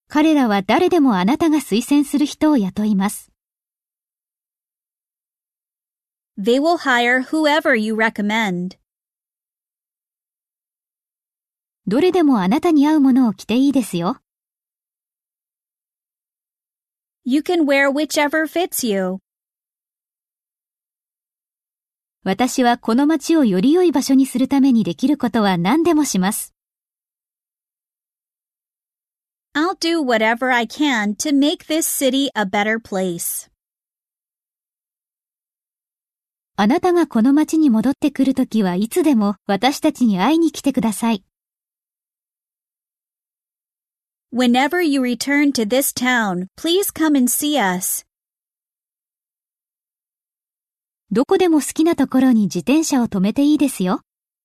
彼らは誰でもあなたが推薦する人を雇います。 They will hire whoever you recommend. どれでもあなたに合うものを着ていいですよ。 You can wear whichever fits you. 私はこの街をより良い場所にするためにできることは何でもします。 I'll do whatever I can to make this city a better place. あなたがこの街に戻ってくるときはいつでも私たちに会いに来てください。 Whenever you return to this town, please come and see us. どこでも好きなところに自転車を止めていいですよ。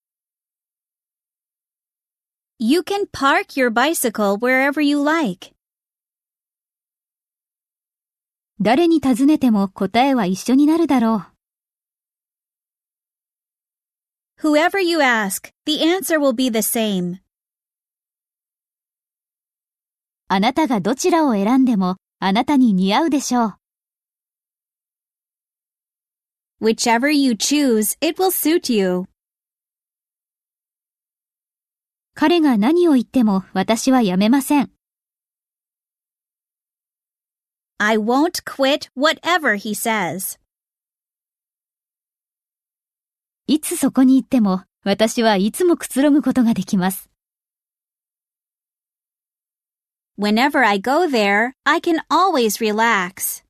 You can park your bicycle wherever you like. 誰に尋ねても答えは一緒になるだろう。 Whoever you ask, the answer will be the same. あなたがどちらを選んでもあなたに似合うでしょう。 Whichever you choose, it will suit you. 彼が何を言っても私はやめません。 I won't quit whatever he says. いつそこに行っても私はいつもくつろぐことができます。 Whenever I go there, I can always relax.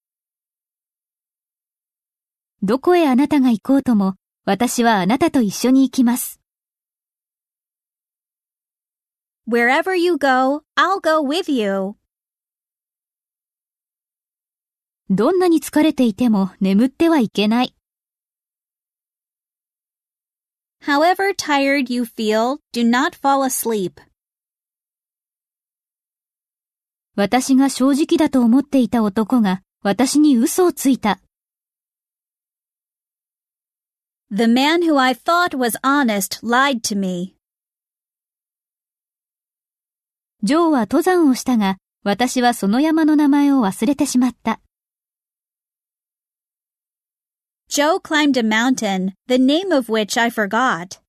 どこへあなたが行こうとも私はあなたと一緒に行きます。 Wherever you go, I'll go with you. どんなに疲れていても眠ってはいけない。 However tired you feel, do not fall asleep. 私が正直だと思っていた男が私に嘘をついた。 The man who I thought was honest lied to me. ジョーは登山をしたが、私はその山の名前を忘れてしまった。 Joe climbed a mountain, the name of which I forgot.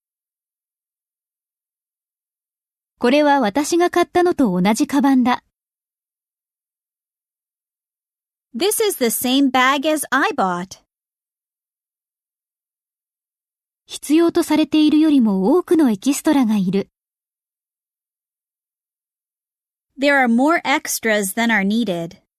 これは私が買ったのと同じカバンだ。 This is the same bag as I bought. 必要とされているよりも多くのエキストラがいる。 There are more extras than are needed.